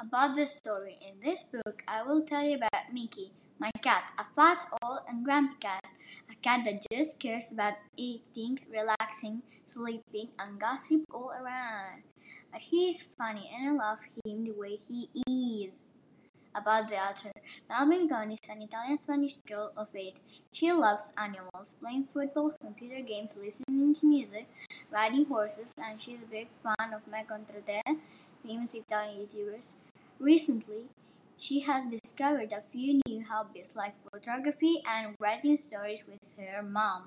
about this story. In this book, I will tell you about Mickey, my cat, a fat, old, and grumpy cat. A cat that just cares about eating, relaxing, sleeping, and gossip all around. But he is funny, and I love him the way he is. About the author, Melanie Goni is an Italian-Spanish girl of 8. She loves animals, playing football, computer games, listening to music, riding horses, and she's a big fan of Me Contra Te, famous Italian YouTubers. Recently, she has discovered a few new hobbies like photography and writing stories with her mom.